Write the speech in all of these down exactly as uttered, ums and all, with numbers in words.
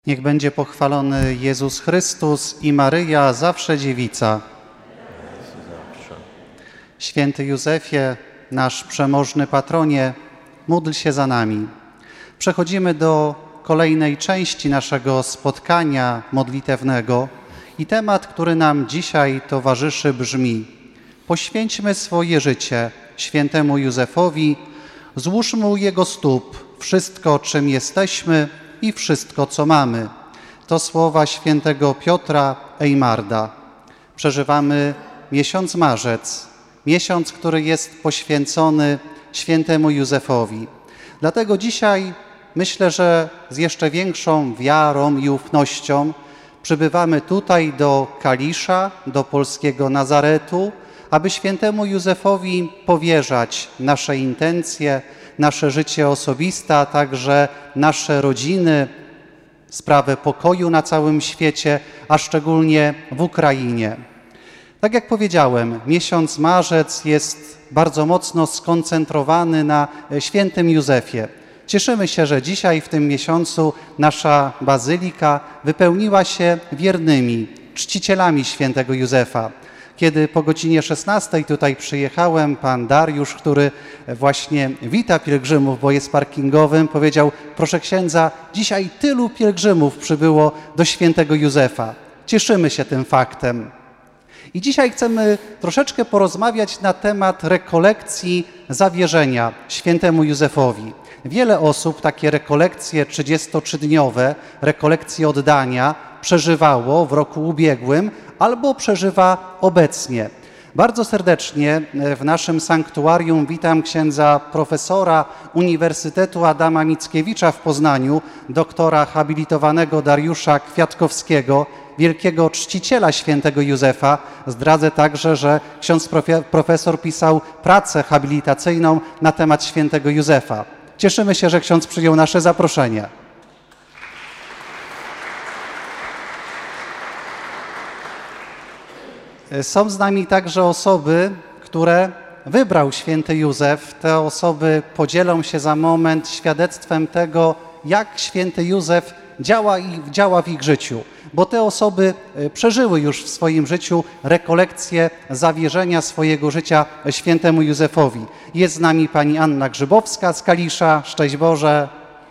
Niech będzie pochwalony Jezus Chrystus i Maryja, zawsze dziewica. Święty Józefie, nasz przemożny patronie, módl się za nami. Przechodzimy do kolejnej części naszego spotkania modlitewnego i temat, który nam dzisiaj towarzyszy, brzmi: poświęćmy swoje życie świętemu Józefowi, złóżmy u jego stóp wszystko, czym jesteśmy i wszystko, co mamy. To słowa świętego Piotra Ejmarda. Przeżywamy miesiąc marzec, miesiąc, który jest poświęcony świętemu Józefowi. Dlatego dzisiaj myślę, że z jeszcze większą wiarą i ufnością przybywamy tutaj do Kalisza, do polskiego Nazaretu, aby świętemu Józefowi powierzać nasze intencje, nasze życie osobiste, a także nasze rodziny, sprawę pokoju na całym świecie, a szczególnie w Ukrainie. Tak jak powiedziałem, miesiąc marzec jest bardzo mocno skoncentrowany na świętym Józefie. Cieszymy się, że dzisiaj w tym miesiącu nasza bazylika wypełniła się wiernymi czcicielami świętego Józefa. Kiedy po godzinie szesnastej tutaj przyjechałem, pan Dariusz, który właśnie wita pielgrzymów, bo jest parkingowym, powiedział: proszę księdza, dzisiaj tylu pielgrzymów przybyło do świętego Józefa. Cieszymy się tym faktem. I dzisiaj chcemy troszeczkę porozmawiać na temat rekolekcji zawierzenia świętemu Józefowi. Wiele osób takie rekolekcje trzydziestotrzydniowe, rekolekcje oddania przeżywało w roku ubiegłym albo przeżywa obecnie. Bardzo serdecznie w naszym sanktuarium witam księdza profesora Uniwersytetu Adama Mickiewicza w Poznaniu, doktora habilitowanego Dariusza Kwiatkowskiego, wielkiego czciciela świętego Józefa. Zdradzę także, że ksiądz profesor pisał pracę habilitacyjną na temat świętego Józefa. Cieszymy się, że ksiądz przyjął nasze zaproszenie. Są z nami także osoby, które wybrał święty Józef. Te osoby podzielą się za moment świadectwem tego, jak święty Józef działa, i, działa w ich życiu. Bo te osoby przeżyły już w swoim życiu rekolekcję zawierzenia swojego życia świętemu Józefowi. Jest z nami pani Anna Grzybowska z Kalisza. Szczęść Boże.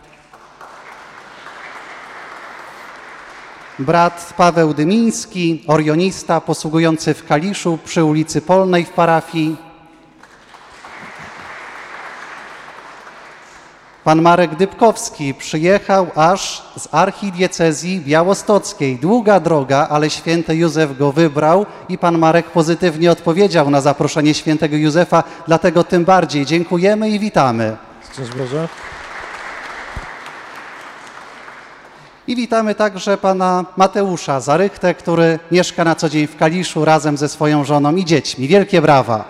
Brat Paweł Dymiński, orionista posługujący w Kaliszu przy ulicy Polnej w parafii. Pan Marek Dybkowski przyjechał aż z archidiecezji białostockiej. Długa droga, ale święty Józef go wybrał i pan Marek pozytywnie odpowiedział na zaproszenie świętego Józefa, dlatego tym bardziej dziękujemy i witamy. Szczęść Boże. I witamy także pana Mateusza Zarychtę, który mieszka na co dzień w Kaliszu razem ze swoją żoną i dziećmi. Wielkie brawa.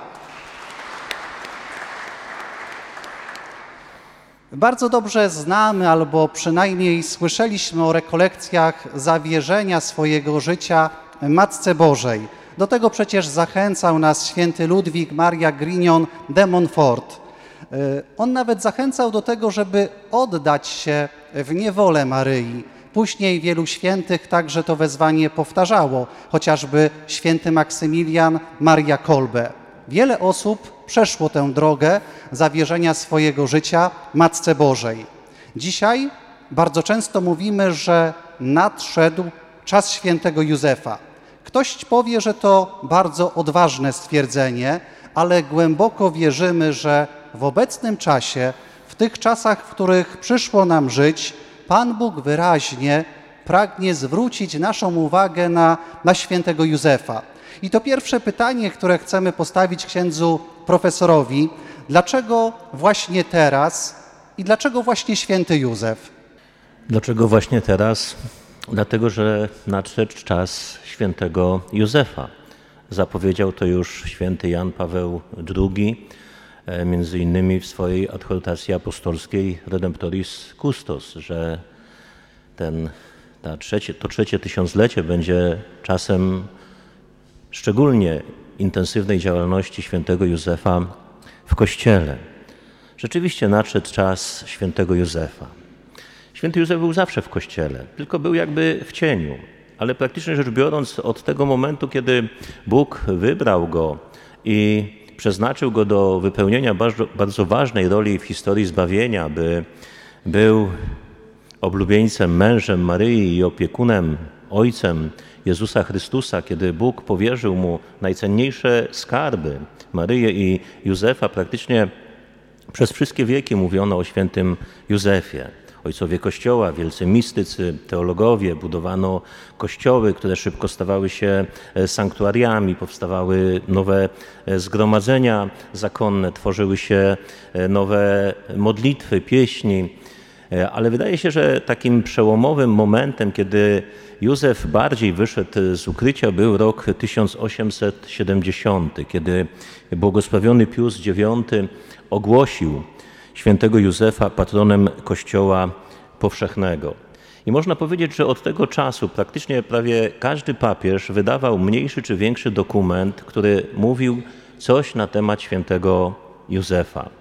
Bardzo dobrze znamy, albo przynajmniej słyszeliśmy o rekolekcjach zawierzenia swojego życia Matce Bożej. Do tego przecież zachęcał nas święty Ludwik Maria Grignon de Montfort. On nawet zachęcał do tego, żeby oddać się w niewolę Maryi. Później wielu świętych także to wezwanie powtarzało, chociażby święty Maksymilian Maria Kolbe. Wiele osób przeszło tę drogę zawierzenia swojego życia Matce Bożej. Dzisiaj bardzo często mówimy, że nadszedł czas świętego Józefa. Ktoś powie, że to bardzo odważne stwierdzenie, ale głęboko wierzymy, że w obecnym czasie, w tych czasach, w których przyszło nam żyć, Pan Bóg wyraźnie pragnie zwrócić naszą uwagę na, na świętego Józefa. I to pierwsze pytanie, które chcemy postawić księdzu profesorowi: dlaczego właśnie teraz i dlaczego właśnie święty Józef? Dlaczego właśnie teraz? Dlatego, że nadszedł czas świętego Józefa. Zapowiedział to już święty Jan Paweł drugi, między innymi w swojej adhortacji apostolskiej Redemptoris Custos, że ten, ta trzecie, to trzecie tysiąclecie będzie czasem szczególnie intensywnej działalności świętego Józefa w Kościele. Rzeczywiście nadszedł czas świętego Józefa. Święty Józef był zawsze w Kościele, tylko był jakby w cieniu. Ale praktycznie rzecz biorąc, od tego momentu, kiedy Bóg wybrał go i przeznaczył go do wypełnienia bardzo, bardzo ważnej roli w historii zbawienia, by był oblubieńcem, mężem Maryi i opiekunem, ojcem Jezusa Chrystusa, kiedy Bóg powierzył mu najcenniejsze skarby, Maryję i Józefa, praktycznie przez wszystkie wieki mówiono o świętym Józefie. Ojcowie Kościoła, wielcy mistycy, teologowie, budowano kościoły, które szybko stawały się sanktuariami, powstawały nowe zgromadzenia zakonne, tworzyły się nowe modlitwy, pieśni. Ale wydaje się, że takim przełomowym momentem, kiedy Józef bardziej wyszedł z ukrycia, był rok tysiąc osiemset siedemdziesiąty, kiedy błogosławiony Pius dziewiąty ogłosił świętego Józefa patronem Kościoła powszechnego. I można powiedzieć, że od tego czasu praktycznie prawie każdy papież wydawał mniejszy czy większy dokument, który mówił coś na temat świętego Józefa.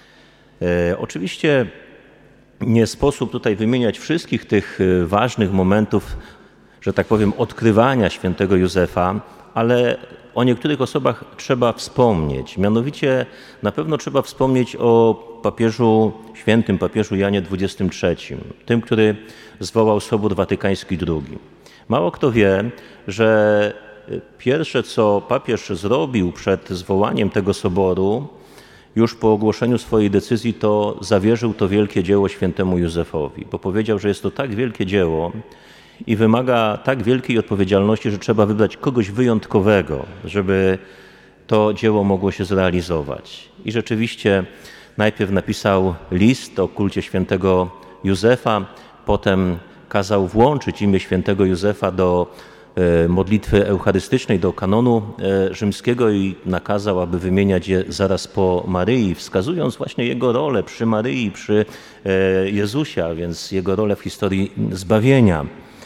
E, oczywiście nie sposób tutaj wymieniać wszystkich tych ważnych momentów, że tak powiem, odkrywania świętego Józefa, ale o niektórych osobach trzeba wspomnieć. Mianowicie na pewno trzeba wspomnieć o papieżu, świętym papieżu Janie dwudziestym trzecim, tym, który zwołał Sobór Watykański drugi. Mało kto wie, że pierwsze, co papież zrobił przed zwołaniem tego soboru, już po ogłoszeniu swojej decyzji, to zawierzył to wielkie dzieło świętemu Józefowi, bo powiedział, że jest to tak wielkie dzieło i wymaga tak wielkiej odpowiedzialności, że trzeba wybrać kogoś wyjątkowego, żeby to dzieło mogło się zrealizować. I rzeczywiście najpierw napisał list o kulcie świętego Józefa, potem kazał włączyć imię świętego Józefa do modlitwy eucharystycznej, do kanonu rzymskiego i nakazał, aby wymieniać je zaraz po Maryi, wskazując właśnie jego rolę przy Maryi, przy Jezusie, a więc jego rolę w historii zbawienia.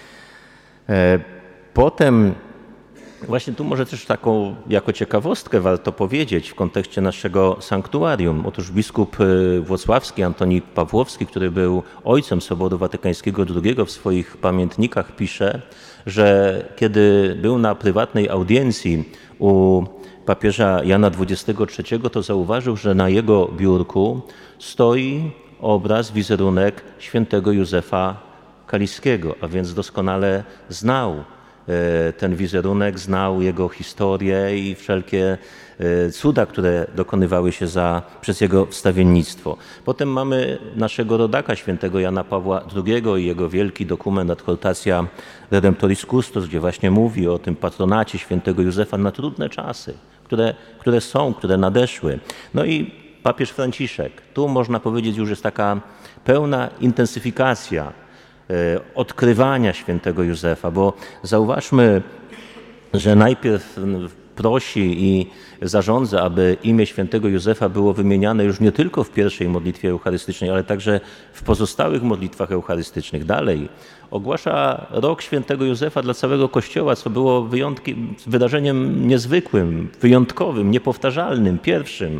Potem właśnie tu może też taką jako ciekawostkę warto powiedzieć w kontekście naszego sanktuarium. Otóż biskup włocławski Antoni Pawłowski, który był ojcem Soboru Watykańskiego drugiego, w swoich pamiętnikach pisze, że kiedy był na prywatnej audiencji u papieża Jana dwudziestego trzeciego, to zauważył, że na jego biurku stoi obraz, wizerunek świętego Józefa Kaliskiego, a więc doskonale znał ten wizerunek, znał jego historię i wszelkie cuda, które dokonywały się za, przez jego wstawiennictwo. Potem mamy naszego rodaka, świętego Jana Pawła drugiego i jego wielki dokument Adhortatia Redemptoris Custos, gdzie właśnie mówi o tym patronacie świętego Józefa na trudne czasy, które, które są, które nadeszły. No i papież Franciszek. Tu można powiedzieć już jest taka pełna intensyfikacja odkrywania świętego Józefa, bo zauważmy, że najpierw prosi i zarządza, aby imię świętego Józefa było wymieniane już nie tylko w pierwszej modlitwie eucharystycznej, ale także w pozostałych modlitwach eucharystycznych. Dalej ogłasza rok świętego Józefa dla całego Kościoła, co było wyjątkiem, wydarzeniem niezwykłym, wyjątkowym, niepowtarzalnym, pierwszym.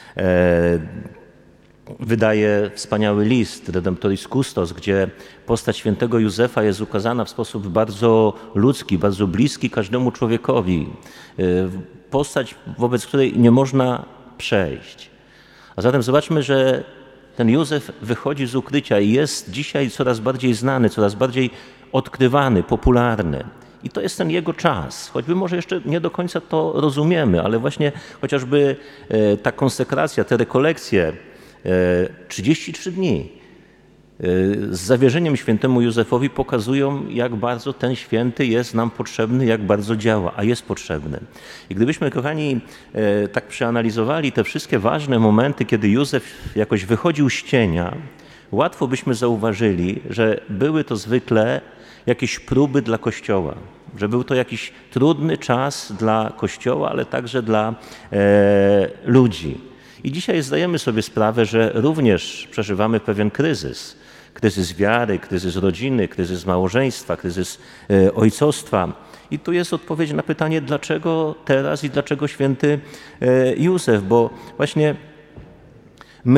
Wydaje wspaniały list Redemptoris Custos, gdzie postać świętego Józefa jest ukazana w sposób bardzo ludzki, bardzo bliski każdemu człowiekowi. Postać, wobec której nie można przejść. A zatem zobaczmy, że ten Józef wychodzi z ukrycia i jest dzisiaj coraz bardziej znany, coraz bardziej odkrywany, popularny. I to jest ten jego czas, choćby może jeszcze nie do końca to rozumiemy, ale właśnie chociażby ta konsekracja, te rekolekcje, trzydzieści trzy dni z zawierzeniem świętemu Józefowi pokazują, jak bardzo ten święty jest nam potrzebny, jak bardzo działa, a jest potrzebny. I gdybyśmy, kochani, tak przeanalizowali te wszystkie ważne momenty, kiedy Józef jakoś wychodził z cienia, łatwo byśmy zauważyli, że były to zwykle jakieś próby dla Kościoła, że był to jakiś trudny czas dla Kościoła, ale także dla e, ludzi. I dzisiaj zdajemy sobie sprawę, że również przeżywamy pewien kryzys. Kryzys wiary, kryzys rodziny, kryzys małżeństwa, kryzys e, ojcostwa. I tu jest odpowiedź na pytanie, dlaczego teraz i dlaczego święty e, Józef, bo właśnie my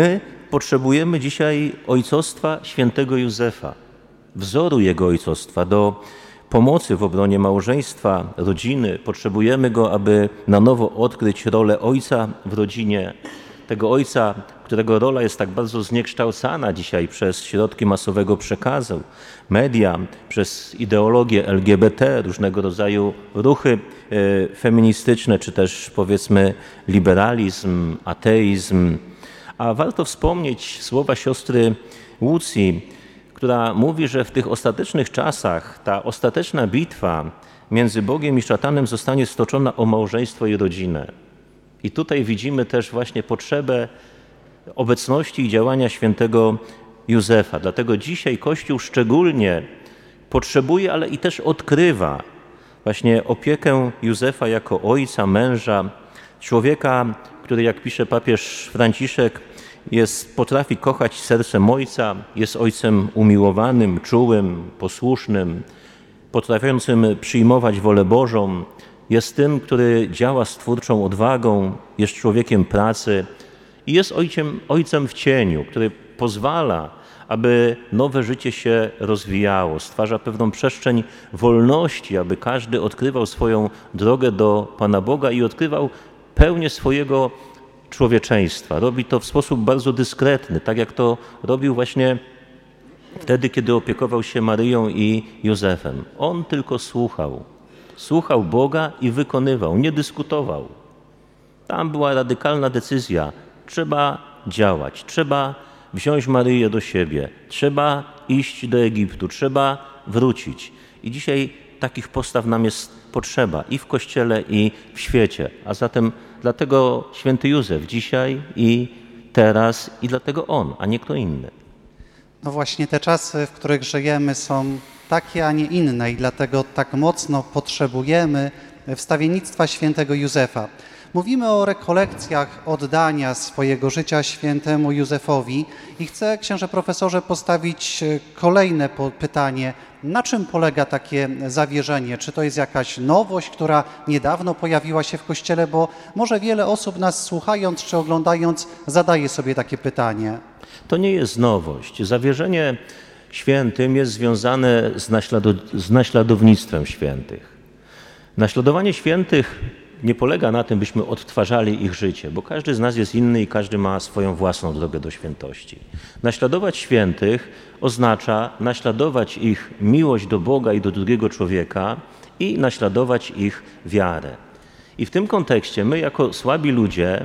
potrzebujemy dzisiaj ojcostwa świętego Józefa, wzoru jego ojcostwa, do pomocy w obronie małżeństwa, rodziny. Potrzebujemy go, aby na nowo odkryć rolę ojca w rodzinie, tego ojca, którego rola jest tak bardzo zniekształcana dzisiaj przez środki masowego przekazu, media, przez ideologię L G B T, różnego rodzaju ruchy feministyczne, czy też powiedzmy liberalizm, ateizm. A warto wspomnieć słowa siostry Łucji, która mówi, że w tych ostatecznych czasach ta ostateczna bitwa między Bogiem i szatanem zostanie stoczona o małżeństwo i rodzinę. I tutaj widzimy też właśnie potrzebę obecności i działania świętego Józefa. Dlatego dzisiaj Kościół szczególnie potrzebuje, ale i też odkrywa właśnie opiekę Józefa jako ojca, męża, człowieka, który, jak pisze papież Franciszek, jest, potrafi kochać sercem ojca, jest ojcem umiłowanym, czułym, posłusznym, potrafiącym przyjmować wolę Bożą, jest tym, który działa z twórczą odwagą, jest człowiekiem pracy i jest ojcem, ojcem w cieniu, który pozwala, aby nowe życie się rozwijało, stwarza pewną przestrzeń wolności, aby każdy odkrywał swoją drogę do Pana Boga i odkrywał pełnię swojego człowieczeństwa. Robi to w sposób bardzo dyskretny, tak jak to robił właśnie wtedy, kiedy opiekował się Maryją i Józefem. On tylko słuchał. Słuchał Boga i wykonywał, nie dyskutował. Tam była radykalna decyzja. Trzeba działać, trzeba wziąć Maryję do siebie, trzeba iść do Egiptu, trzeba wrócić. I dzisiaj takich postaw nam jest potrzeba i w Kościele, i w świecie. A zatem dlatego święty Józef dzisiaj i teraz i dlatego on, a nie kto inny. No właśnie te czasy, w których żyjemy, są takie, a nie inne i dlatego tak mocno potrzebujemy wstawiennictwa świętego Józefa. Mówimy o rekolekcjach oddania swojego życia świętemu Józefowi i chcę, księże profesorze, postawić kolejne pytanie. Na czym polega takie zawierzenie? Czy to jest jakaś nowość, która niedawno pojawiła się w Kościele? Bo może wiele osób nas słuchając czy oglądając zadaje sobie takie pytanie. To nie jest nowość. Zawierzenie świętym jest związane z, naśladu z naśladownictwem świętych. Naśladowanie świętych nie polega na tym, byśmy odtwarzali ich życie, bo każdy z nas jest inny i każdy ma swoją własną drogę do świętości. Naśladować świętych oznacza naśladować ich miłość do Boga i do drugiego człowieka i naśladować ich wiarę. I w tym kontekście my jako słabi ludzie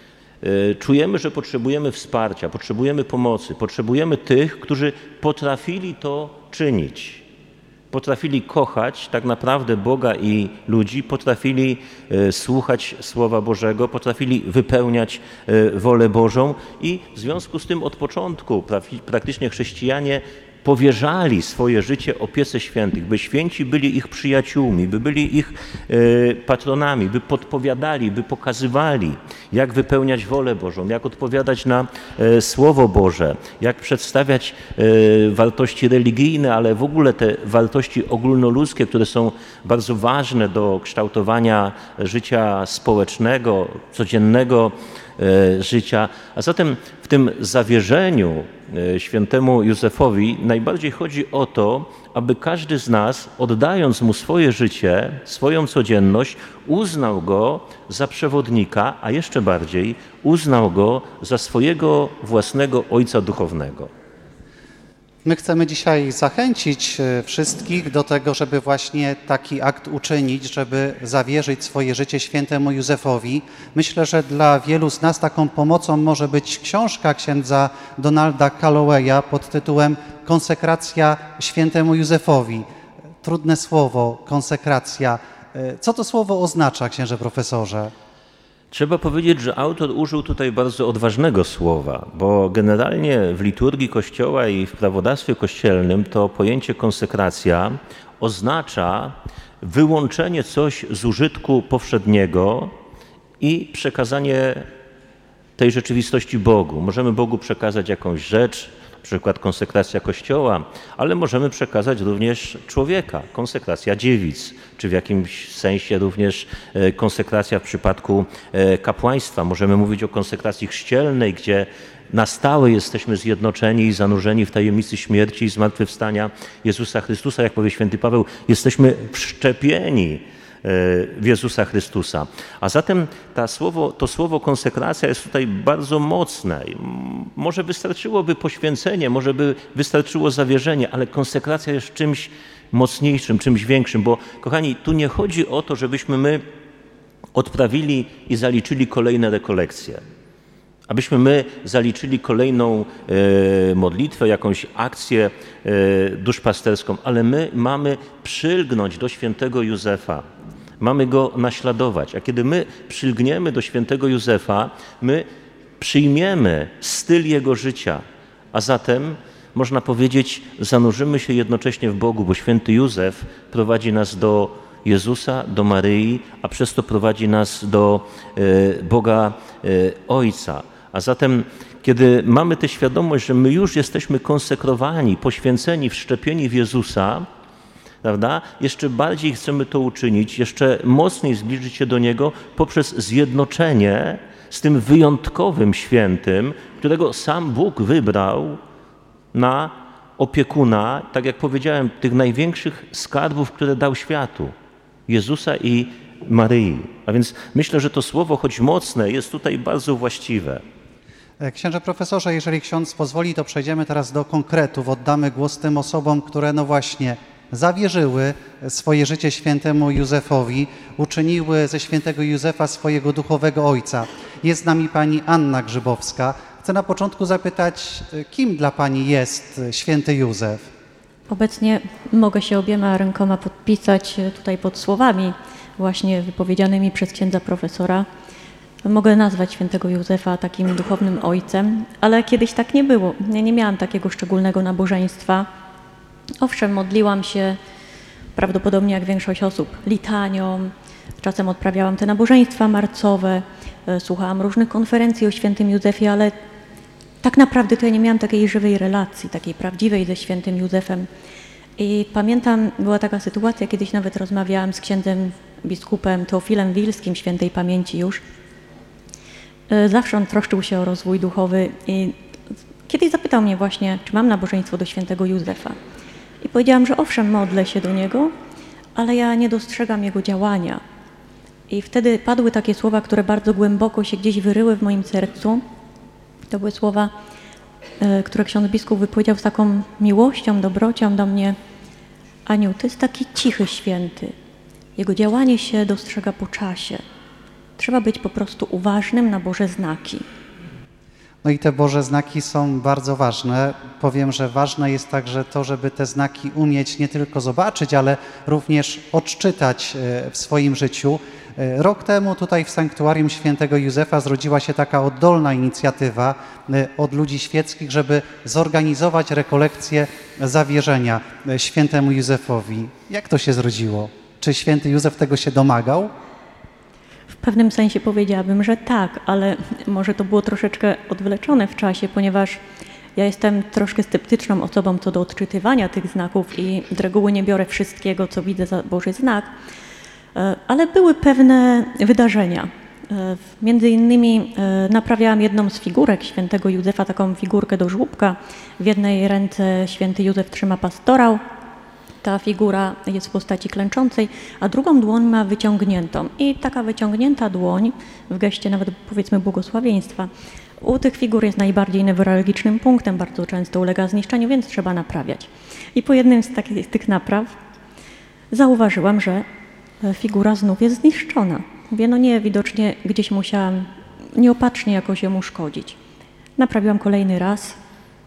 y, czujemy, że potrzebujemy wsparcia, potrzebujemy pomocy, potrzebujemy tych, którzy potrafili to czynić. Potrafili kochać tak naprawdę Boga i ludzi, potrafili e, słuchać Słowa Bożego, potrafili wypełniać e, wolę Bożą i w związku z tym od początku praktycznie chrześcijanie powierzali swoje życie opiece świętych, by święci byli ich przyjaciółmi, by byli ich e, patronami, by podpowiadali, by pokazywali, jak wypełniać wolę Bożą, jak odpowiadać na e, Słowo Boże, jak przedstawiać e, wartości religijne, ale w ogóle te wartości ogólnoludzkie, które są bardzo ważne do kształtowania życia społecznego, codziennego e, życia. A zatem w tym zawierzeniu świętemu Józefowi najbardziej chodzi o to, aby każdy z nas, oddając mu swoje życie, swoją codzienność, uznał go za przewodnika, a jeszcze bardziej uznał go za swojego własnego ojca duchownego. My chcemy dzisiaj zachęcić wszystkich do tego, żeby właśnie taki akt uczynić, żeby zawierzyć swoje życie świętemu Józefowi. Myślę, że dla wielu z nas taką pomocą może być książka księdza Donalda Callowaya pod tytułem Konsekracja świętemu Józefowi. Trudne słowo, konsekracja. Co to słowo oznacza, księże profesorze? Trzeba powiedzieć, że autor użył tutaj bardzo odważnego słowa, bo generalnie w liturgii Kościoła i w prawodawstwie kościelnym to pojęcie konsekracja oznacza wyłączenie coś z użytku powszedniego i przekazanie tej rzeczywistości Bogu. Możemy Bogu przekazać jakąś rzecz, na przykład konsekracja Kościoła, ale możemy przekazać również człowieka, konsekracja dziewic, czy w jakimś sensie również konsekracja w przypadku kapłaństwa. Możemy mówić o konsekracji chrzcielnej, gdzie na stałe jesteśmy zjednoczeni i zanurzeni w tajemnicy śmierci i zmartwychwstania Jezusa Chrystusa. Jak powie święty Paweł, jesteśmy wszczepieni w Jezusa Chrystusa. A zatem ta słowo, to słowo konsekracja jest tutaj bardzo mocne. Może wystarczyłoby poświęcenie, może by wystarczyło zawierzenie, ale konsekracja jest czymś mocniejszym, czymś większym, bo kochani, tu nie chodzi o to, żebyśmy my odprawili i zaliczyli kolejne rekolekcje. Abyśmy my zaliczyli kolejną e, modlitwę, jakąś akcję e, duszpasterską, ale my mamy przylgnąć do świętego Józefa. Mamy go naśladować. A kiedy my przylgniemy do świętego Józefa, my przyjmiemy styl jego życia. A zatem, można powiedzieć, zanurzymy się jednocześnie w Bogu, bo święty Józef prowadzi nas do Jezusa, do Maryi, a przez to prowadzi nas do e, Boga e, Ojca. A zatem, kiedy mamy tę świadomość, że my już jesteśmy konsekrowani, poświęceni, wszczepieni w Jezusa, prawda? Jeszcze bardziej chcemy to uczynić, jeszcze mocniej zbliżyć się do Niego poprzez zjednoczenie z tym wyjątkowym świętym, którego sam Bóg wybrał na opiekuna, tak jak powiedziałem, tych największych skarbów, które dał światu, Jezusa i Maryi. A więc myślę, że to słowo, choć mocne, jest tutaj bardzo właściwe. Księże profesorze, jeżeli ksiądz pozwoli, to przejdziemy teraz do konkretów. Oddamy głos tym osobom, które no właśnie zawierzyły swoje życie świętemu Józefowi, uczyniły ze świętego Józefa swojego duchowego ojca. Jest z nami pani Anna Grzybowska. Chcę na początku zapytać, kim dla pani jest święty Józef? Obecnie mogę się obiema rękoma podpisać tutaj pod słowami właśnie wypowiedzianymi przez księdza profesora. Mogę nazwać świętego Józefa takim duchownym ojcem, ale kiedyś tak nie było. Ja nie miałam takiego szczególnego nabożeństwa. Owszem, modliłam się prawdopodobnie jak większość osób litanią, czasem odprawiałam te nabożeństwa marcowe, słuchałam różnych konferencji o świętym Józefie, ale tak naprawdę to ja nie miałam takiej żywej relacji, takiej prawdziwej ze świętym Józefem. I pamiętam, była taka sytuacja, kiedyś nawet rozmawiałam z księdzem biskupem Teofilem Wilskim, świętej pamięci już. Zawsze on troszczył się o rozwój duchowy i kiedyś zapytał mnie właśnie, czy mam nabożeństwo do świętego Józefa. I powiedziałam, że owszem, modlę się do niego, ale ja nie dostrzegam jego działania. I wtedy padły takie słowa, które bardzo głęboko się gdzieś wyryły w moim sercu. To były słowa, które ksiądz biskup wypowiedział z taką miłością, dobrocią do mnie. Aniu, to jest taki cichy święty. Jego działanie się dostrzega po czasie. Trzeba być po prostu uważnym na Boże znaki. No i te Boże znaki są bardzo ważne. Powiem, że ważne jest także to, żeby te znaki umieć nie tylko zobaczyć, ale również odczytać w swoim życiu. Rok temu tutaj w Sanktuarium Świętego Józefa zrodziła się taka oddolna inicjatywa od ludzi świeckich, żeby zorganizować rekolekcję zawierzenia świętemu Józefowi. Jak to się zrodziło? Czy święty Józef tego się domagał? W pewnym sensie powiedziałabym, że tak, ale może to było troszeczkę odwleczone w czasie, ponieważ ja jestem troszkę sceptyczną osobą co do odczytywania tych znaków i z reguły nie biorę wszystkiego, co widzę za Boży znak, ale były pewne wydarzenia. Między innymi naprawiałam jedną z figurek świętego Józefa, taką figurkę do żłóbka. W jednej ręce święty Józef trzyma pastorał. Ta figura jest w postaci klęczącej, a drugą dłoń ma wyciągniętą. I taka wyciągnięta dłoń, w geście nawet powiedzmy błogosławieństwa, u tych figur jest najbardziej newralgicznym punktem, bardzo często ulega zniszczeniu, więc trzeba naprawiać. I po jednym z takich z tych napraw zauważyłam, że figura znów jest zniszczona. Mówię, no nie, widocznie gdzieś musiałam nieopatrznie jakoś ją uszkodzić. Naprawiłam kolejny raz.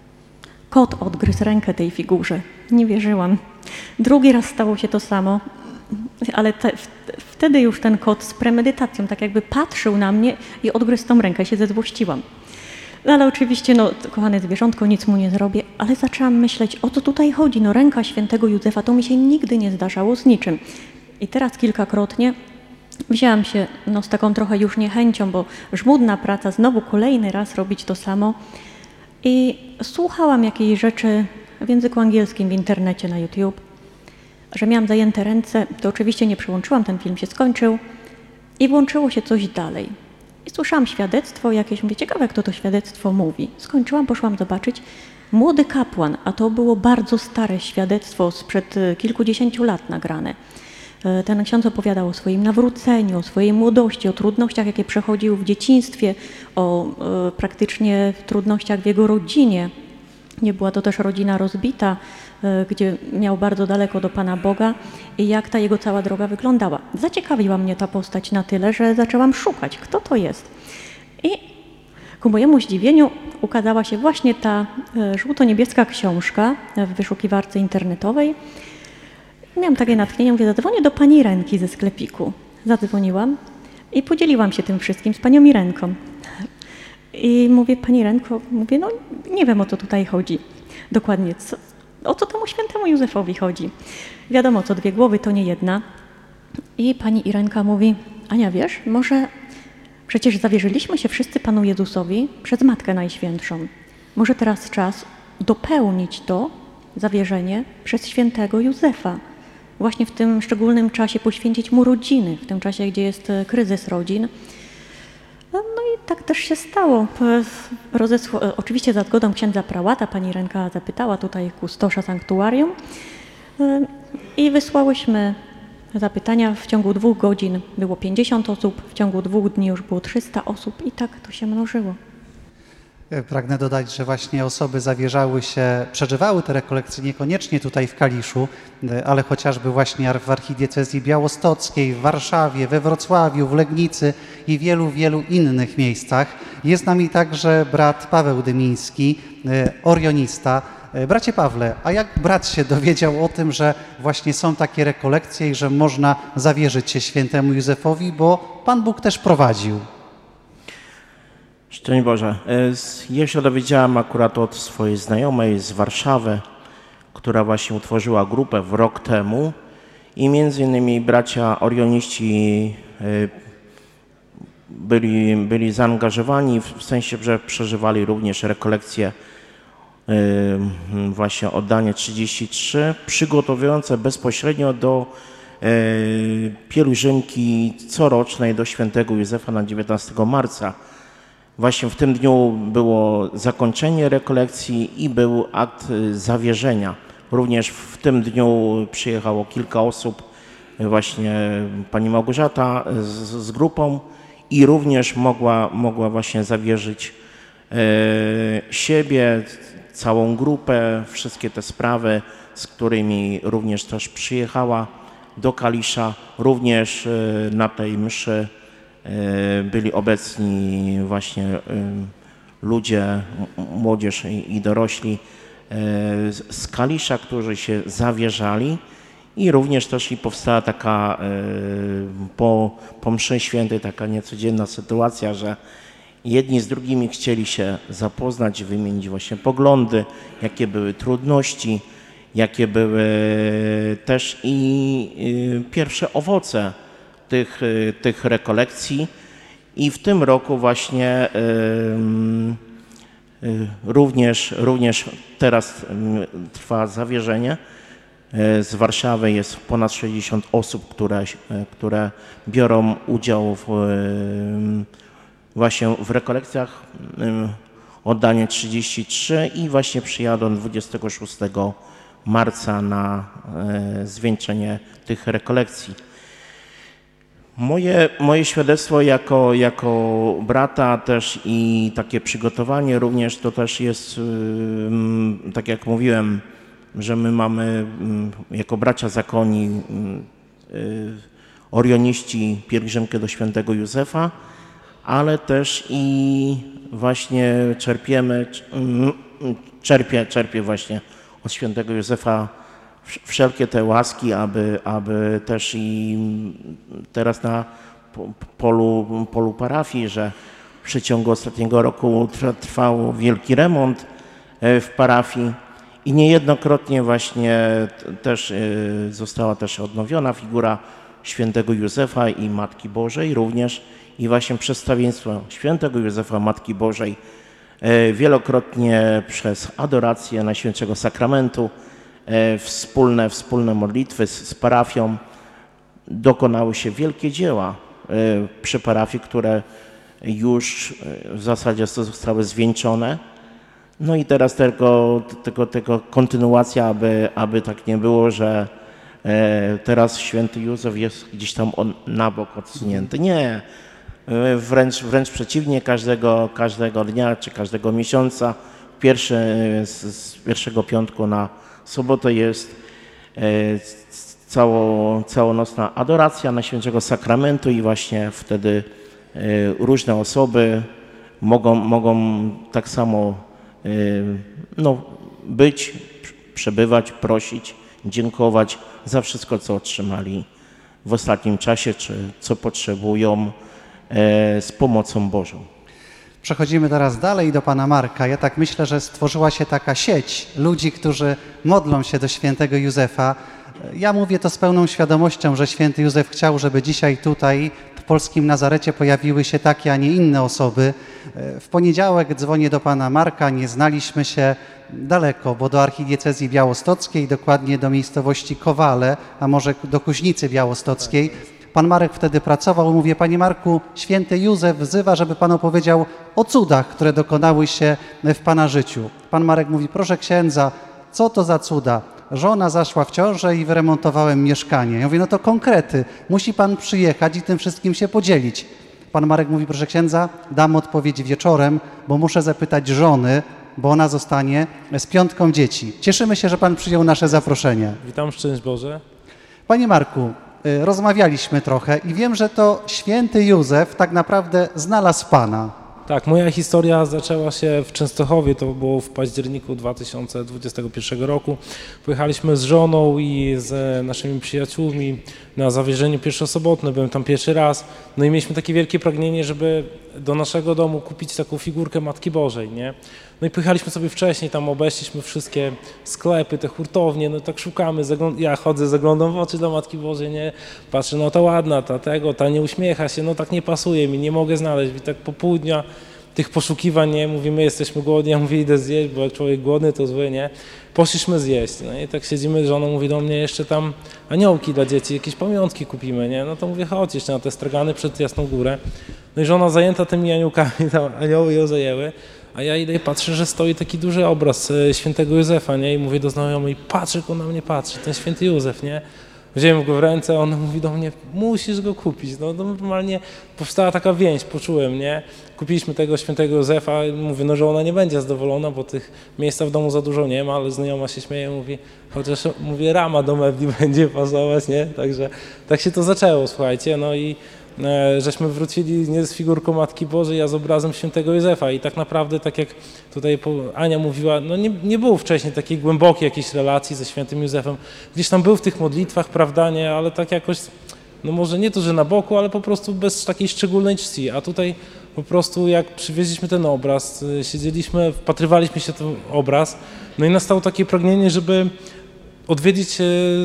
Kot odgryzł rękę tej figurze. Nie wierzyłam. Drugi raz stało się to samo, ale te, w, wtedy już ten kot z premedytacją tak jakby patrzył na mnie i odgryzł tą rękę. Się zezłościłam. No ale oczywiście, no kochane zwierzątko, nic mu nie zrobię, ale zaczęłam myśleć, o co tutaj chodzi. No ręka świętego Józefa, to mi się nigdy nie zdarzało z niczym. I teraz kilkakrotnie wzięłam się no, z taką trochę już niechęcią, bo żmudna praca, znowu kolejny raz robić to samo. I słuchałam jakiejś rzeczy w języku angielskim w internecie na YouTube, że miałam zajęte ręce, to oczywiście nie przełączyłam, ten film się skończył i włączyło się coś dalej. I słyszałam świadectwo jakieś, mówię, ciekawe, kto to świadectwo mówi. Skończyłam, poszłam zobaczyć. Młody kapłan, a to było bardzo stare świadectwo sprzed kilkudziesięciu lat nagrane. Ten ksiądz opowiadał o swoim nawróceniu, o swojej młodości, o trudnościach, jakie przechodził w dzieciństwie, o e, praktycznie trudnościach w jego rodzinie. Nie była to też rodzina rozbita, e, gdzie miał bardzo daleko do Pana Boga i jak ta jego cała droga wyglądała. Zaciekawiła mnie ta postać na tyle, że zaczęłam szukać, kto to jest. I ku mojemu zdziwieniu ukazała się właśnie ta e, żółto-niebieska książka w wyszukiwarce internetowej. Miałam takie natchnienie, mówię, zadzwonię do pani Irenki ze sklepiku. Zadzwoniłam i podzieliłam się tym wszystkim z panią Irenką. I mówię, pani Irenko, mówię, no nie wiem, o co tutaj chodzi. Dokładnie, co, o co temu świętemu Józefowi chodzi. Wiadomo, co dwie głowy, to nie jedna. I pani Irenka mówi, Ania, wiesz, może przecież zawierzyliśmy się wszyscy Panu Jezusowi przez Matkę Najświętszą. Może teraz czas dopełnić to zawierzenie przez świętego Józefa. Właśnie w tym szczególnym czasie poświęcić mu rodziny, w tym czasie, gdzie jest kryzys rodzin. No i tak też się stało. Rozesł... Oczywiście za zgodą księdza prałata pani Irenka zapytała tutaj kustosza sanktuarium i wysłałyśmy zapytania. W ciągu dwóch godzin było pięćdziesiąt osób, w ciągu dwóch dni już było trzysta osób i tak to się mnożyło. Pragnę dodać, że właśnie osoby zawierzały się, przeżywały te rekolekcje niekoniecznie tutaj w Kaliszu, ale chociażby właśnie w archidiecezji białostockiej, w Warszawie, we Wrocławiu, w Legnicy i wielu, wielu innych miejscach. Jest z nami także brat Paweł Dymiński, orionista. Bracie Pawle, a jak brat się dowiedział o tym, że właśnie są takie rekolekcje i że można zawierzyć się świętemu Józefowi, bo Pan Bóg też prowadził? Szczęść Boże. Ja się dowiedziałem akurat od swojej znajomej z Warszawy, która właśnie utworzyła grupę w rok temu i między innymi bracia orioniści byli, byli zaangażowani, w sensie, że przeżywali również rekolekcje właśnie oddanie trzydzieści trzy, przygotowujące bezpośrednio do pielgrzymki corocznej do świętego Józefa na dziewiętnastego marca. Właśnie w tym dniu było zakończenie rekolekcji i był akt zawierzenia. Również w tym dniu przyjechało kilka osób, właśnie pani Małgorzata z, z grupą i również mogła, mogła właśnie zawierzyć e, siebie, całą grupę, wszystkie te sprawy, z którymi również też przyjechała do Kalisza. Również e, na tej mszy byli obecni właśnie ludzie, młodzież i dorośli z Kalisza, którzy się zawierzali i również też i powstała taka po, po mszy świętej taka niecodzienna sytuacja, że jedni z drugimi chcieli się zapoznać, wymienić właśnie poglądy, jakie były trudności, jakie były też i pierwsze owoce Tych, tych rekolekcji i w tym roku właśnie y, y, również, również teraz y, trwa zawierzenie. Y, z Warszawy jest ponad sześćdziesiąt osób, które, y, które biorą udział w, y, właśnie w rekolekcjach y, oddanie trzydzieści trzy i właśnie przyjadą dwudziestego szóstego marca na y, zwieńczenie tych rekolekcji. Moje, moje świadectwo jako, jako brata też i takie przygotowanie również to też jest, yy, tak jak mówiłem, że my mamy yy, jako bracia zakonni yy, orioniści pielgrzymkę do świętego Józefa, ale też i właśnie czerpiemy, yy, czerpię, czerpię właśnie od świętego Józefa wszelkie te łaski, aby, aby też i teraz na polu, polu parafii, że w przeciągu ostatniego roku trwał wielki remont w parafii i niejednokrotnie właśnie też została też odnowiona figura świętego Józefa i Matki Bożej również i właśnie przedstawieństwo świętego Józefa, Matki Bożej wielokrotnie przez adorację Najświętszego Sakramentu, Wspólne, wspólne modlitwy z, z parafią dokonały się wielkie dzieła przy parafii, które już w zasadzie zostały zwieńczone. No i teraz tylko, tylko, tylko kontynuacja, aby, aby tak nie było, że e, teraz święty Józef jest gdzieś tam on, na bok odsunięty. Nie, e, wręcz, wręcz przeciwnie, każdego, każdego dnia czy każdego miesiąca, pierwszy, z, z pierwszego piątku na sobotę jest e, cało, całonocna adoracja Najświętszego Sakramentu i właśnie wtedy e, różne osoby mogą, mogą tak samo no, być, przebywać, prosić, dziękować za wszystko, co otrzymali w ostatnim czasie, czy co potrzebują z pomocą Bożą. Przechodzimy teraz dalej do pana Marka. Ja tak myślę, że stworzyła się taka sieć ludzi, którzy modlą się do świętego Józefa. Ja mówię to z pełną świadomością, że święty Józef chciał, żeby dzisiaj tutaj w polskim Nazarecie pojawiły się takie, a nie inne osoby. W poniedziałek dzwonię do pana Marka, nie znaliśmy się daleko, bo do archidiecezji białostockiej, dokładnie do miejscowości Kowale, a może do Kuźnicy Białostockiej. Pan Marek wtedy pracował, mówię, panie Marku, święty Józef wzywa, żeby pan opowiedział o cudach, które dokonały się w pana życiu. Pan Marek mówi, proszę księdza, co to za cuda? Żona zaszła w ciążę i wyremontowałem mieszkanie. Ja mówię, no to konkrety, musi pan przyjechać i tym wszystkim się podzielić. Pan Marek mówi, proszę księdza, dam odpowiedź wieczorem, bo muszę zapytać żony, bo ona zostanie z piątką dzieci. Cieszymy się, że pan przyjął nasze zaproszenie. Witam, szczęść Boże. Panie Marku, rozmawialiśmy trochę i wiem, że to święty Józef tak naprawdę znalazł pana. Tak, moja historia zaczęła się w Częstochowie, to było w październiku dwa tysiące dwudziestego pierwszego roku. Pojechaliśmy z żoną i z naszymi przyjaciółmi na zawierzenie pierwszosobotne, byłem tam pierwszy raz. No i mieliśmy takie wielkie pragnienie, żeby do naszego domu kupić taką figurkę Matki Bożej, nie? No i pojechaliśmy sobie wcześniej, tam obeszliśmy wszystkie sklepy, te hurtownie, no tak szukamy, ja chodzę, zaglądam w oczy do Matki Bożej, nie? Patrzę, no ta ładna, ta tego, ta nie uśmiecha się, no tak nie pasuje mi, nie mogę znaleźć. I tak po pół dnia tych poszukiwań, nie? Mówimy, jesteśmy głodni, ja mówię, idę zjeść, bo jak człowiek głodny, to zły, nie? Poszliśmy zjeść, no i tak siedzimy, żona mówi do mnie, jeszcze tam aniołki dla dzieci, jakieś pamiątki kupimy, nie? No to mówię, chodź jeszcze na te stragany przed Jasną Górę. No i żona zajęta tymi aniołkami, tam anioły ją zajęły. A ja idę i patrzę, że stoi taki duży obraz świętego Józefa, nie? I mówię do znajomej, patrz, jak on na mnie patrzy, ten święty Józef, nie? Wziąłem go w ręce, on mówi do mnie, musisz go kupić. No normalnie powstała taka więź, poczułem, nie? Kupiliśmy tego świętego Józefa, mówię, no, że ona nie będzie zadowolona, bo tych miejsca w domu za dużo nie ma, ale znajoma się śmieje, mówi, chociaż mówię, rama do mebli będzie pasować, nie? Także tak się to zaczęło, słuchajcie, no i żeśmy wrócili nie z figurką Matki Bożej, a z obrazem świętego Józefa i tak naprawdę, tak jak tutaj Ania mówiła, no nie, nie było wcześniej takiej głębokiej jakiejś relacji ze świętym Józefem. Gdzieś tam był w tych modlitwach, prawda, nie, ale tak jakoś, no może nie to, że na boku, ale po prostu bez takiej szczególnej czci, a tutaj po prostu jak przywieźliśmy ten obraz, siedzieliśmy, wpatrywaliśmy się w ten obraz, no i nastało takie pragnienie, żeby odwiedzić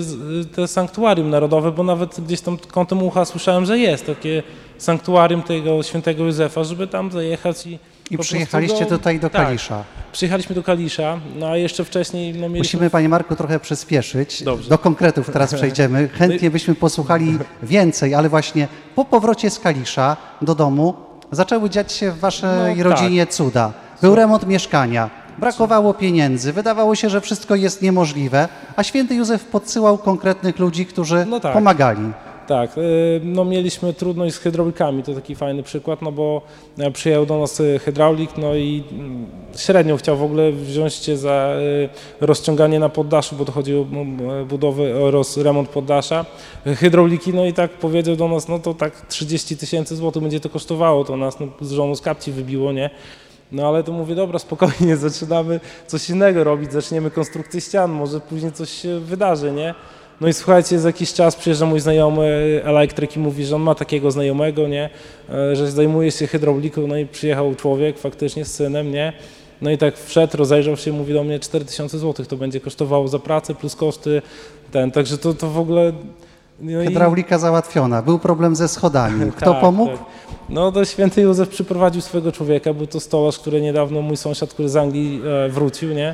te sanktuarium narodowe, bo nawet gdzieś tam kątem ucha słyszałem, że jest takie sanktuarium tego świętego Józefa, żeby tam zajechać i I przyjechaliście go... tutaj do tak, Kalisza. Przyjechaliśmy do Kalisza, no a jeszcze wcześniej... No, mieliśmy... Musimy, panie Marku, trochę przyspieszyć. Dobrze. Do konkretów teraz przejdziemy. Chętnie byśmy posłuchali więcej, ale właśnie po powrocie z Kalisza do domu zaczęły dziać się w waszej no, rodzinie tak. cuda. Był remont mieszkania. Brakowało pieniędzy, wydawało się, że wszystko jest niemożliwe, a święty Józef podsyłał konkretnych ludzi, którzy no tak. pomagali. Tak, no mieliśmy trudność z hydraulikami, to taki fajny przykład, no bo przyjechał do nas hydraulik, no i średnio chciał w ogóle wziąć cię za rozciąganie na poddaszu, bo to chodzi o budowę, o roz, remont poddasza, hydrauliki, no i tak powiedział do nas, no to tak trzydzieści tysięcy złotych będzie to kosztowało, to nas no, z żoną z kapci wybiło, nie? No ale to mówię, dobra, spokojnie, zaczynamy coś innego robić, zaczniemy konstrukcję ścian, może później coś się wydarzy, nie? No i słuchajcie, za jakiś czas przyjeżdża mój znajomy elektryk i mówi, że on ma takiego znajomego, nie? Że zajmuje się hydrauliką, no i przyjechał człowiek faktycznie z synem, nie? No i tak wszedł, rozejrzał się, mówi do mnie cztery tysiące złotych to będzie kosztowało za pracę plus koszty, ten, także to, to w ogóle... No Hydraulika i... załatwiona, był problem ze schodami. Kto tak, pomógł? Tak. No to święty Józef przyprowadził swojego człowieka, był to stolarz, który niedawno, mój sąsiad, który z Anglii e, wrócił, nie?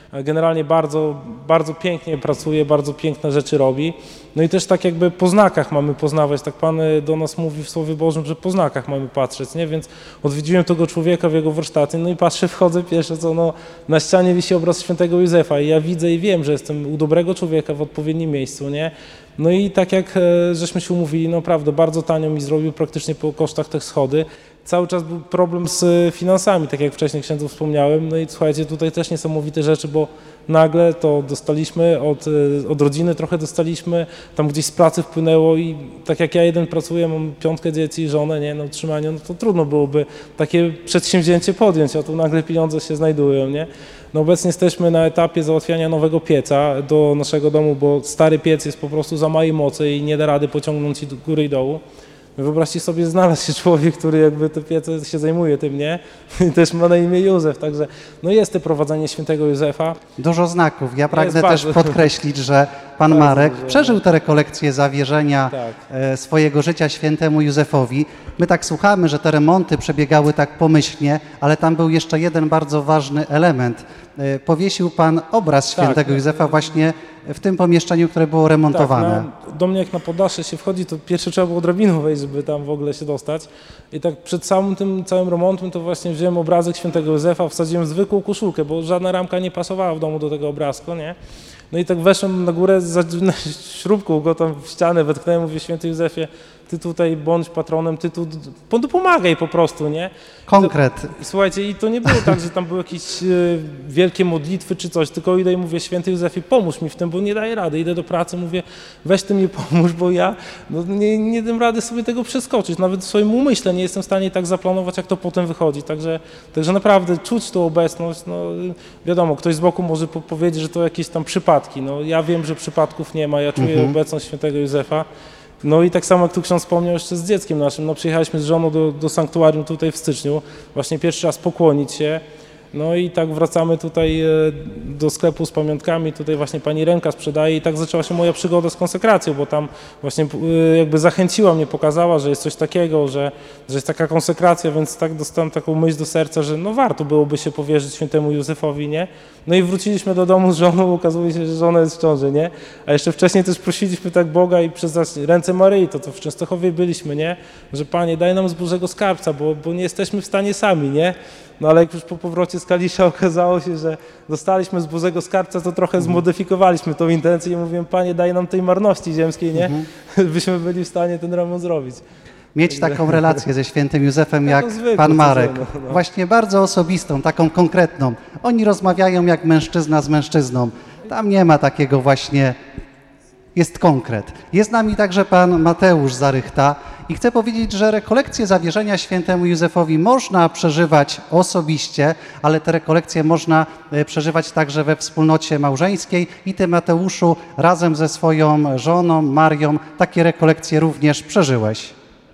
generalnie bardzo, bardzo pięknie pracuje, bardzo piękne rzeczy robi. No i też tak jakby po znakach mamy poznawać, tak Pan do nas mówi w Słowie Bożym, że po znakach mamy patrzeć, nie? Więc odwiedziłem tego człowieka w jego warsztacie, no i patrzę, wchodzę, pierwsze co, no na ścianie wisi obraz świętego Józefa i ja widzę i wiem, że jestem u dobrego człowieka w odpowiednim miejscu, nie? No i tak jak e, żeśmy się umówili, naprawdę bardzo tanio mi zrobił, praktycznie po kosztach te schody. Cały czas był problem z finansami, tak jak wcześniej księdzu wspomniałem. No i słuchajcie, tutaj też niesamowite rzeczy, bo nagle to dostaliśmy od, od rodziny, trochę dostaliśmy, tam gdzieś z pracy wpłynęło i tak jak ja jeden pracuję, mam piątkę dzieci, żonę, nie, na utrzymaniu, no to trudno byłoby takie przedsięwzięcie podjąć, a tu nagle pieniądze się znajdują, nie? No obecnie jesteśmy na etapie załatwiania nowego pieca do naszego domu, bo stary piec jest po prostu za małej mocy i nie da rady pociągnąć do góry i dołu. Wyobraźcie sobie, znalazł się człowiek, który jakby te piece się zajmuje tym, nie? I też ma na imię Józef, także no jest to prowadzenie świętego Józefa. Dużo znaków. Ja pragnę bardzo. też podkreślić, że Pan Bardzo Marek dużo. przeżył te rekolekcje zawierzenia Tak. e, swojego życia świętemu Józefowi. My tak słuchamy, że te remonty przebiegały tak pomyślnie, ale tam był jeszcze jeden bardzo ważny element. E, Powiesił Pan obraz Tak. świętego Józefa właśnie w tym pomieszczeniu, które było remontowane. Tak, na, do mnie jak na poddasze się wchodzi, to pierwsze trzeba było drabiną wejść, żeby tam w ogóle się dostać. I tak przed samym tym całym remontem to właśnie wziąłem obrazek świętego Józefa, wsadziłem zwykłą koszulkę, bo żadna ramka nie pasowała w domu do tego obrazku, nie? No i tak weszłem na górę, za śrubką go tam w ścianę wetknąłem, mówię, święty Józefie, ty tutaj bądź patronem, ty tu pomagaj po prostu, nie? Konkret. I słuchajcie, i to nie było tak, że tam były jakieś e, wielkie modlitwy czy coś, tylko idę i mówię, święty Józefie, pomóż mi w tym, bo nie daję rady. Idę do pracy, mówię, weź ty mi pomóż, bo ja no, nie, nie dam rady sobie tego przeskoczyć. Nawet w swoim umyśle nie jestem w stanie tak zaplanować, jak to potem wychodzi. Także, także naprawdę czuć tą obecność, no wiadomo, ktoś z boku może po powiedzieć, że to jakieś tam przypadki. No ja wiem, że przypadków nie ma, ja czuję Mhm. obecność świętego Józefa. No i tak samo jak tu ksiądz wspomniał jeszcze z dzieckiem naszym, no przyjechaliśmy z żoną do, do sanktuarium tutaj w styczniu, właśnie pierwszy raz pokłonić się, no i tak wracamy tutaj e, do sklepu z pamiątkami, tutaj właśnie pani Renka sprzedaje i tak zaczęła się moja przygoda z konsekracją, bo tam właśnie e, jakby zachęciła mnie, pokazała, że jest coś takiego, że, że jest taka konsekracja, więc tak dostałem taką myśl do serca, że no warto byłoby się powierzyć świętemu Józefowi, nie? No i wróciliśmy do domu z żoną, okazuje się, że żona jest w ciąży, nie? A jeszcze wcześniej też prosiliśmy tak Boga i przez ręce Maryi, to co w Częstochowie byliśmy, nie? Że Panie, daj nam z Bożego Skarbca, bo, bo nie jesteśmy w stanie sami, nie? No ale jak już po powrocie z Kalisza okazało się, że dostaliśmy z Bożego Skarbca, to trochę zmodyfikowaliśmy tą intencję i mówiłem, Panie, daj nam tej marności ziemskiej, nie? Mhm. Byśmy byli w stanie ten remont zrobić. Mieć taką relację ze świętym Józefem Taką jak zwykłą, Pan Marek. codzienną, no. Właśnie bardzo osobistą, taką konkretną. Oni rozmawiają jak mężczyzna z mężczyzną. Tam nie ma takiego właśnie, jest konkret. Jest z nami także Pan Mateusz Zarychta i chcę powiedzieć, że rekolekcje zawierzenia świętemu Józefowi można przeżywać osobiście, ale te rekolekcje można e, przeżywać także we wspólnocie małżeńskiej i Ty, Mateuszu, razem ze swoją żoną Marią takie rekolekcje również przeżyłeś.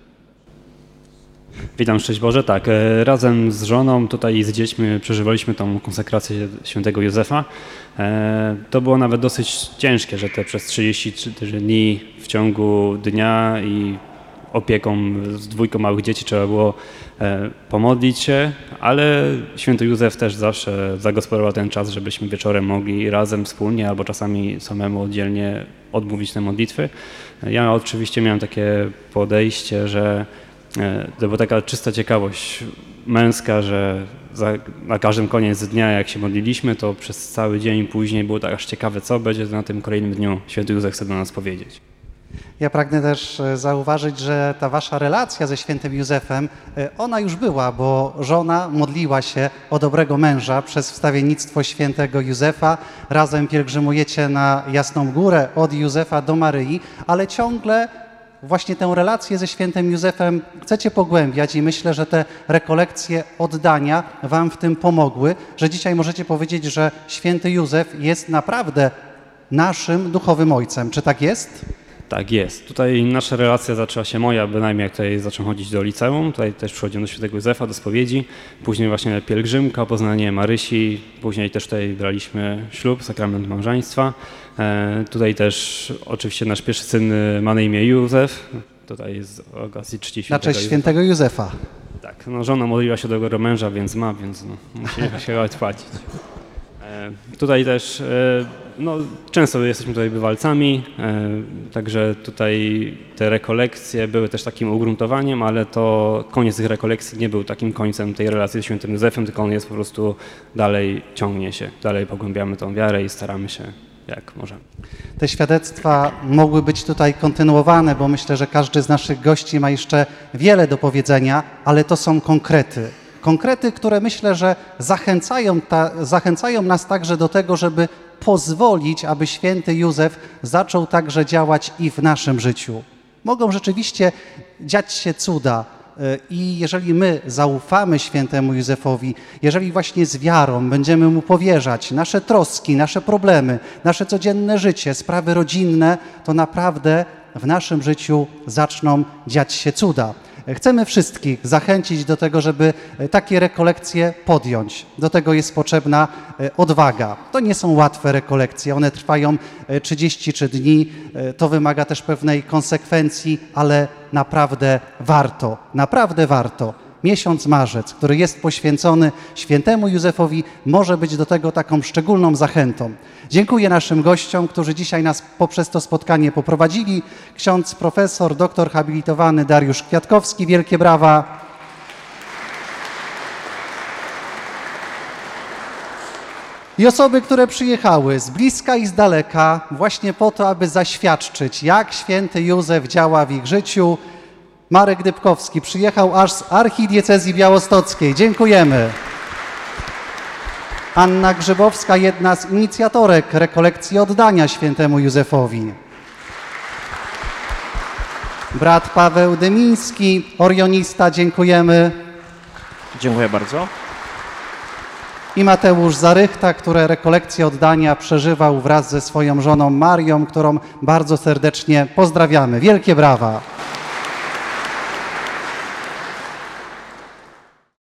Witam, szczęść Boże. Tak, e, razem z żoną tutaj i z dziećmi przeżywaliśmy tą konsekrację świętego Józefa. E, To było nawet dosyć ciężkie, że te przez trzydzieści trzy dni w ciągu dnia i opieką z dwójką małych dzieci trzeba było e, pomodlić się, ale święty Józef też zawsze zagospodarował ten czas, żebyśmy wieczorem mogli razem wspólnie albo czasami samemu oddzielnie odmówić te modlitwy. Ja oczywiście miałem takie podejście, że to była taka czysta ciekawość męska, że za, na każdym koniec dnia, jak się modliliśmy, to przez cały dzień później było tak aż ciekawe, co będzie na tym kolejnym dniu święty Józef chce do nas powiedzieć. Ja pragnę też e, zauważyć, że ta wasza relacja ze świętym Józefem, e, ona już była, bo żona modliła się o dobrego męża przez wstawiennictwo świętego Józefa. Razem pielgrzymujecie na Jasną Górę od Józefa do Maryi, ale ciągle właśnie tę relację ze świętym Józefem chcecie pogłębiać i myślę, że te rekolekcje oddania wam w tym pomogły, że dzisiaj możecie powiedzieć, że święty Józef jest naprawdę naszym duchowym ojcem. Czy tak jest? Tak jest. Tutaj nasza relacja zaczęła się moja, bynajmniej jak tutaj zacząłem chodzić do liceum. Tutaj też przychodziłem do świętego Józefa, do spowiedzi. Później właśnie pielgrzymka, poznanie Marysi. Później też tutaj braliśmy ślub, sakrament małżeństwa. E, tutaj też oczywiście nasz pierwszy syn ma na imię Józef. Tutaj jest z okazji czci Na świętego cześć Józefa. świętego Józefa. Tak, no żona modliła się do dobrego męża, więc ma, więc no, musi się chyba płacić. Tutaj też no, często jesteśmy tutaj bywalcami, także tutaj te rekolekcje były też takim ugruntowaniem, ale to koniec tych rekolekcji nie był takim końcem tej relacji z świętym Józefem, tylko on jest po prostu dalej, ciągnie się, dalej pogłębiamy tą wiarę i staramy się jak możemy. Te świadectwa mogły być tutaj kontynuowane, bo myślę, że każdy z naszych gości ma jeszcze wiele do powiedzenia, ale to są konkrety. Konkrety, które myślę, że zachęcają, ta, zachęcają nas także do tego, żeby pozwolić, aby święty Józef zaczął także działać i w naszym życiu. Mogą rzeczywiście dziać się cuda i jeżeli my zaufamy świętemu Józefowi, jeżeli właśnie z wiarą będziemy mu powierzać nasze troski, nasze problemy, nasze codzienne życie, sprawy rodzinne, to naprawdę w naszym życiu zaczną dziać się cuda. Chcemy wszystkich zachęcić do tego, żeby takie rekolekcje podjąć. Do tego jest potrzebna odwaga. To nie są łatwe rekolekcje, one trwają trzydzieści trzy dni, to wymaga też pewnej konsekwencji, ale naprawdę warto, naprawdę warto. Miesiąc marzec, który jest poświęcony świętemu Józefowi, może być do tego taką szczególną zachętą. Dziękuję naszym gościom, którzy dzisiaj nas poprzez to spotkanie poprowadzili. Ksiądz profesor, doktor habilitowany Dariusz Kwiatkowski, wielkie brawa. I osoby, które przyjechały z bliska i z daleka właśnie po to, aby zaświadczyć, jak święty Józef działa w ich życiu. Marek Dybkowski przyjechał aż z archidiecezji białostockiej. Dziękujemy. Anna Grzybowska, jedna z inicjatorek rekolekcji oddania świętemu Józefowi. Brat Paweł Dymiński, orionista, dziękujemy. Dziękuję bardzo. I Mateusz Zarychta, który rekolekcję oddania przeżywał wraz ze swoją żoną Marią, którą bardzo serdecznie pozdrawiamy. Wielkie brawa.